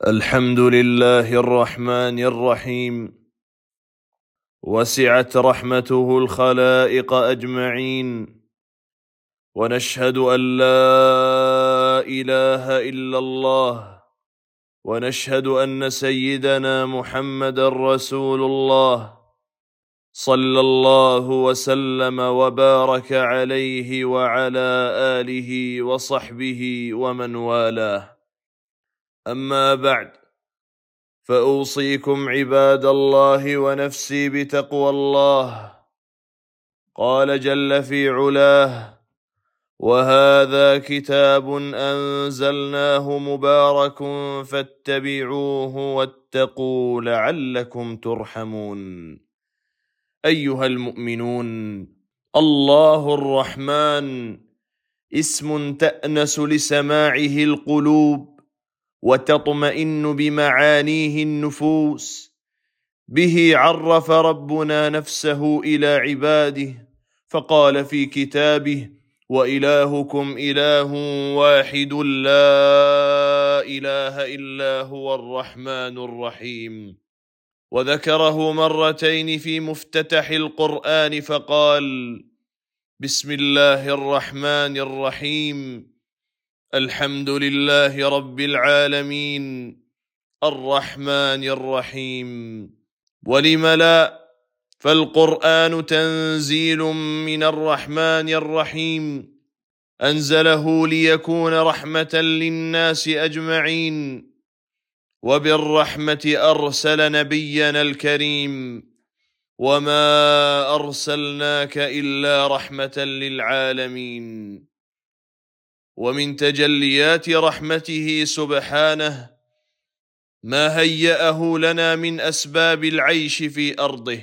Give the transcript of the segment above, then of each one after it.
الحمد لله الرحمن الرحيم. وسعت رحمته الخلائق أجمعين، ونشهد أن لا إله إلا الله، ونشهد أن سيدنا محمد رسول الله، صلى الله وسلم وبارك عليه وعلى آله وصحبه ومن والاه. أما بعد، فأوصيكم عباد الله ونفسي بتقوى الله. قال جل في علاه: وهذا كتاب أنزلناه مبارك فاتبعوه واتقوا لعلكم ترحمون. أيها المؤمنون، الله الرحمن اسم تأنس لسماعه القلوب وتطمئن بمعانيه النفوس. به عرف ربنا نفسه إلى عباده فقال في كتابه: وإلهكم إله واحد لا إله إلا هو الرحمن الرحيم. وذكره مرتين في مفتتح القرآن فقال: بسم الله الرحمن الرحيم، الحمد لله رب العالمين، الرحمن الرحيم. ولم لا، فالقرآن تنزيل من الرحمن الرحيم، أنزله ليكون رحمة للناس أجمعين، وبالرحمة أرسل نبينا الكريم: وما أرسلناك إلا رحمة للعالمين. ومن تجليات رحمته سبحانه ما هيأه لنا من أسباب العيش في أرضه.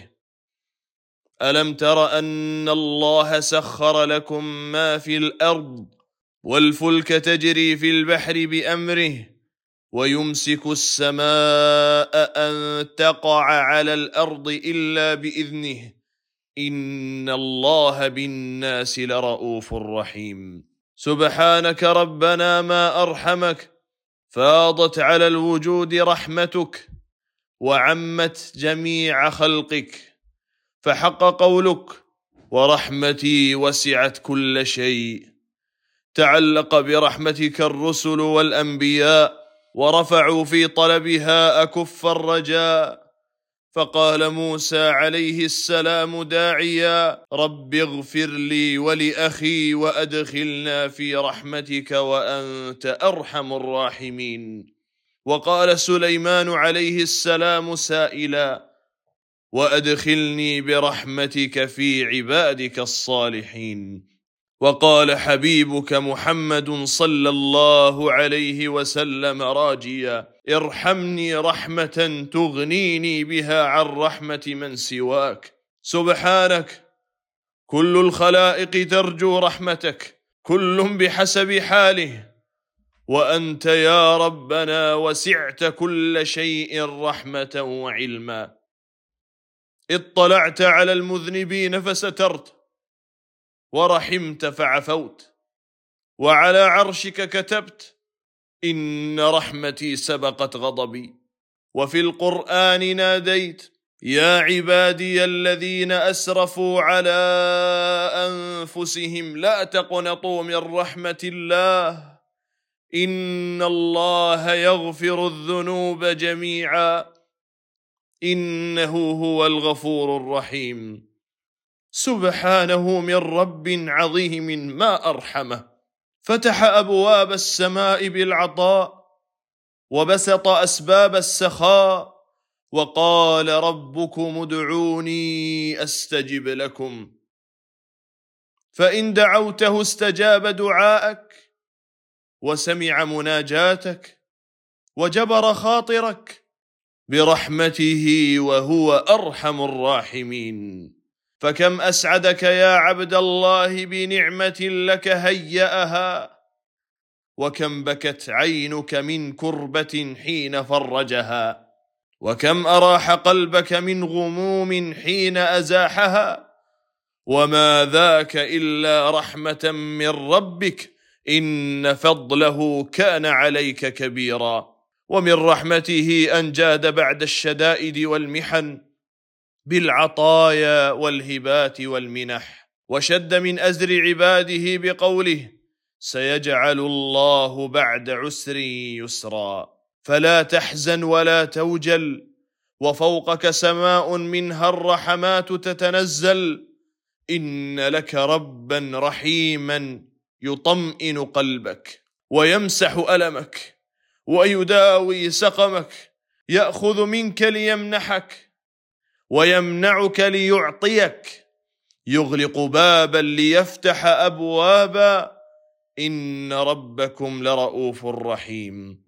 ألم تر أن الله سخر لكم ما في الأرض والفلك تجري في البحر بأمره، ويمسك السماء أن تقع على الأرض إلا بإذنه، إن الله بالناس لرؤوف رحيم. سبحانك ربنا ما أرحمك، فاضت على الوجود رحمتك وعمت جميع خلقك، فحق قولك: ورحمتي وسعت كل شيء. تعلق برحمتك الرسل والأنبياء ورفعوا في طلبها أكف الرجاء، فقال موسى عليه السلام داعيا: رب اغفر لي ولأخي وأدخلنا في رحمتك وأنت أرحم الراحمين. وقال سليمان عليه السلام سائلا: وأدخلني برحمتك في عبادك الصالحين. وقال حبيبك محمد صلى الله عليه وسلم راجيا: ارحمني رحمة تغنيني بها عن رحمة من سواك. سبحانك، كل الخلائق ترجو رحمتك، كل بحسب حاله، وأنت يا ربنا وسعت كل شيء رحمة وعلما. اطلعت على المذنبين فسترت، ورحمت فعفوت، وعلى عرشك كتبت: إن رحمتي سبقت غضبي. وفي القرآن ناديت: يا عبادي الذين أسرفوا على أنفسهم لا تقنطوا من رحمة الله، إن الله يغفر الذنوب جميعا، إنه هو الغفور الرحيم. سبحانه من رب عظيم ما أرحمه، فتح أبواب السماء بالعطاء وبسط أسباب السخاء، وقال: ربكم ادعوني أستجب لكم. فإن دعوته استجاب دعاءك وسمع مناجاتك وجبر خاطرك برحمته، وهو أرحم الراحمين. فكم أسعدك يا عبد الله بنعمة لك هيأها، وكم بكت عينك من كربة حين فرجها، وكم أراح قلبك من غموم حين أزاحها، وما ذاك إلا رحمة من ربك، إن فضله كان عليك كبيرا. ومن رحمته أن جاد بعد الشدائد والمحن بالعطايا والهبات والمنح، وشد من أزر عباده بقوله: سيجعل الله بعد عسر يسرا، فلا تحزن ولا توجل، وفوقك سماء منها الرحمات تتنزل، إن لك ربا رحيما يطمئن قلبك ويمسح ألمك ويداوي سقمك، يأخذ منك ليمنحك ويمنعك ليعطيك، يغلق بابا ليفتح أبوابا، إن ربكم لرؤوف رحيم.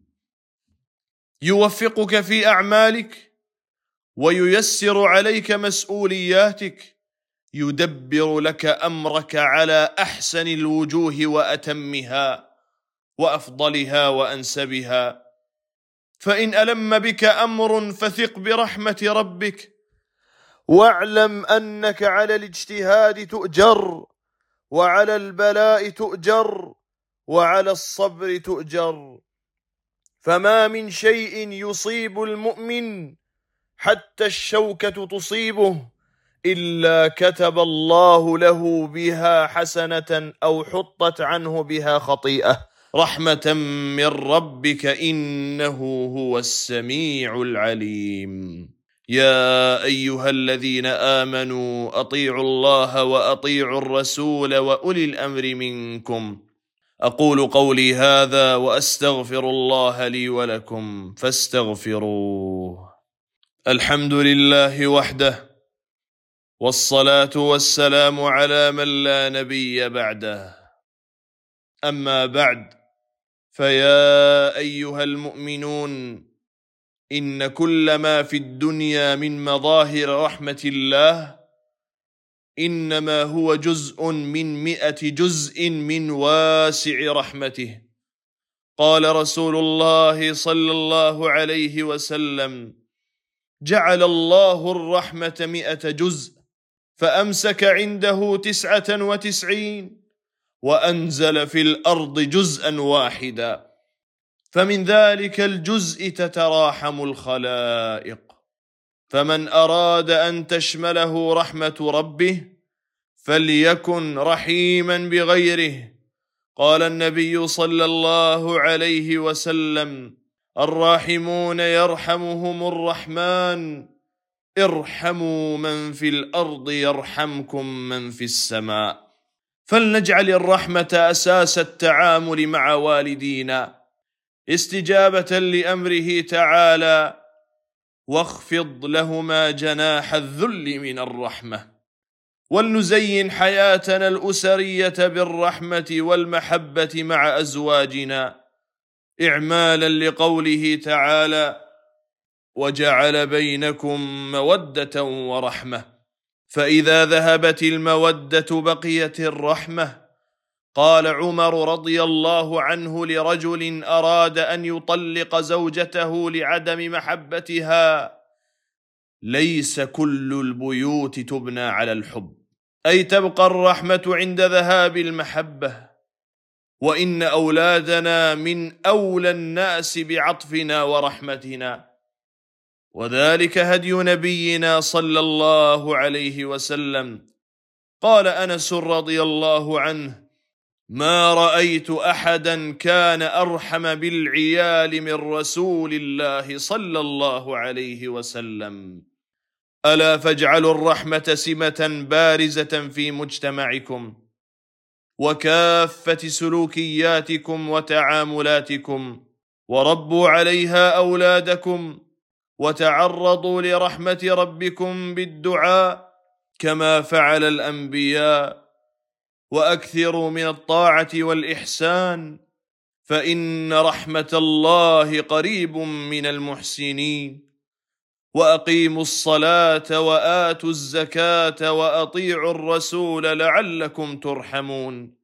يوفقك في أعمالك وييسر عليك مسؤولياتك، يدبر لك أمرك على أحسن الوجوه وأتمها وأفضلها وأنسبها. فإن ألم بك أمر فثق برحمة ربك، واعلم أنك على الاجتهاد تؤجر، وعلى البلاء تؤجر، وعلى الصبر تؤجر. فما من شيء يصيب المؤمن حتى الشوكة تصيبه إلا كتب الله له بها حسنة أو حطت عنه بها خطيئة، رحمة من ربك، إنه هو السميع العليم. يا أيها الذين آمنوا أطيعوا الله وأطيعوا الرسول وأولي الأمر منكم. أقول قولي هذا وأستغفر الله لي ولكم فاستغفروه. الحمد لله وحده، والصلاة والسلام على من لا نبي بعده. أما بعد، فيا أيها المؤمنون، إن كل ما في الدنيا من مظاهر رحمة الله إنما هو جزء من 100 جزء من واسع رحمته. قال رسول الله صلى الله عليه وسلم: جعل الله الرحمة 100 جزء، فأمسك عنده 99 وأنزل في الأرض جزءا واحدا، فمن ذلك الجزء تتراحم الخلائق. فمن أراد أن تشمله رحمة ربه فليكن رحيما بغيره. قال النبي صلى الله عليه وسلم: الراحمون يرحمهم الرحمن، ارحموا من في الأرض يرحمكم من في السماء. فلنجعل الرحمة أساس التعامل مع والدينا، استجابة لأمره تعالى: واخفض لهما جناح الذل من الرحمة. ولنزين حياتنا الأسرية بالرحمة والمحبة مع أزواجنا، إعمالا لقوله تعالى: وجعل بينكم مودة ورحمة. فإذا ذهبت المودة بقيت الرحمة. قال عمر رضي الله عنه لرجل أراد أن يطلق زوجته لعدم محبتها: ليس كل البيوت تبنى على الحب، أي تبقى الرحمة عند ذهاب المحبة. وإن أولادنا من أولى الناس بعطفنا ورحمتنا، وذلك هدي نبينا صلى الله عليه وسلم. قال أنس رضي الله عنه: ما رأيت أحدا كان أرحم بالعيال من رسول الله صلى الله عليه وسلم. ألا فاجعلوا الرحمة سمة بارزة في مجتمعكم وكافة سلوكياتكم وتعاملاتكم، وربوا عليها أولادكم، وتعرضوا لرحمة ربكم بالدعاء كما فعل الأنبياء، وأكثروا من الطاعة والإحسان، فإن رحمة الله قريب من المحسنين. وأقيموا الصلاة وآتوا الزكاة وأطيعوا الرسول لعلكم ترحمون.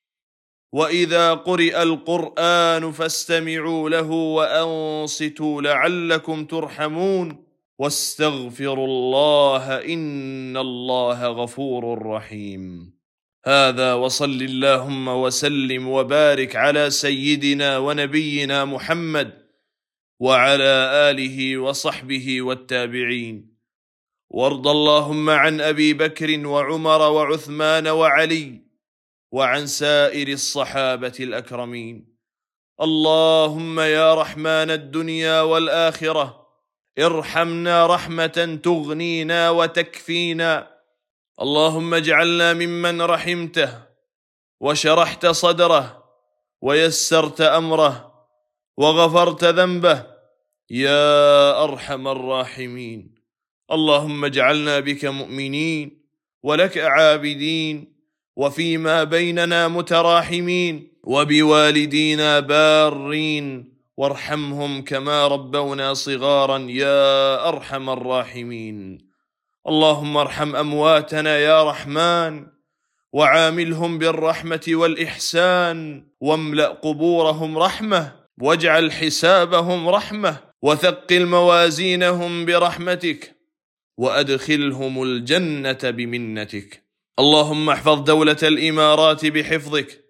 وإذا قرئ القرآن فاستمعوا له وأنصتوا لعلكم ترحمون. واستغفروا الله إن الله غفور رحيم. هذا، وصل اللهم وسلم وبارك على سيدنا ونبينا محمد وعلى آله وصحبه والتابعين. وارض اللهم عن أبي بكر وعمر وعثمان وعلي وعن سائر الصحابة الأكرمين. اللهم يا رحمن الدنيا والآخرة ارحمنا رحمة تغنينا وتكفينا. اللهم اجعلنا ممن رحمته وشرحت صدره ويسرت أمره وغفرت ذنبه يا أرحم الراحمين. اللهم اجعلنا بك مؤمنين ولك عابدين، وفيما بيننا متراحمين، وبوالدينا بارين، وارحمهم كما ربونا صغارا يا أرحم الراحمين. اللهم ارحم أمواتنا يا رحمن، وعاملهم بالرحمة والإحسان، واملأ قبورهم رحمة، واجعل حسابهم رحمة، وثقل موازينهم برحمتك، وأدخلهم الجنة بمنتك. اللهم احفظ دولة الإمارات بحفظك،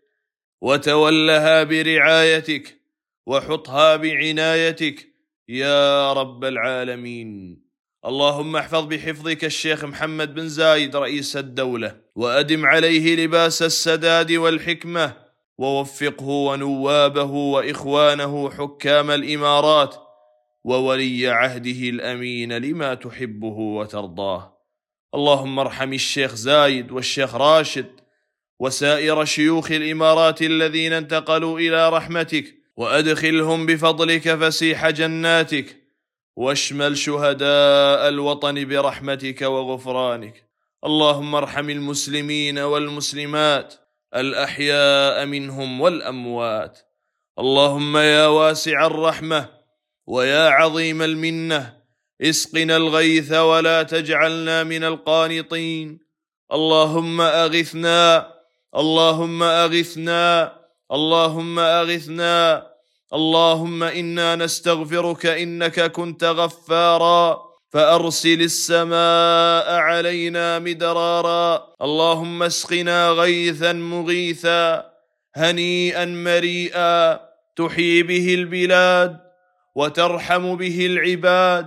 وتولها برعايتك، وحطها بعنايتك يا رب العالمين. اللهم احفظ بحفظك الشيخ محمد بن زايد رئيس الدولة، وأدم عليه لباس السداد والحكمة، ووفقه ونوابه وإخوانه حكام الإمارات وولي عهده الأمين لما تحبه وترضاه. اللهم ارحم الشيخ زايد والشيخ راشد وسائر شيوخ الإمارات الذين انتقلوا إلى رحمتك، وأدخلهم بفضلك فسيح جناتك، واشمل شهداء الوطن برحمتك وغفرانك. اللهم ارحم المسلمين والمسلمات الأحياء منهم والأموات. اللهم يا واسع الرحمة ويا عظيم المنة اسقنا الغيث ولا تجعلنا من القانطين. اللهم أغثنا، اللهم أغثنا، اللهم أغثنا. اللهم إنا نستغفرك إنك كنت غفارا، فأرسل السماء علينا مدرارا. اللهم اسقنا غيثا مغيثا هنيئا مريئا تحيي به البلاد وترحم به العباد،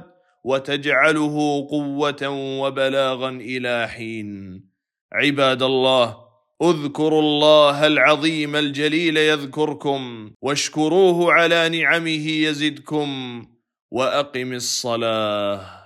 وتجعله قوة وبلاغا إلى حين. عباد الله، اذكروا الله العظيم الجليل يذكركم، واشكروه على نعمه يزدكم، وأقم الصلاة.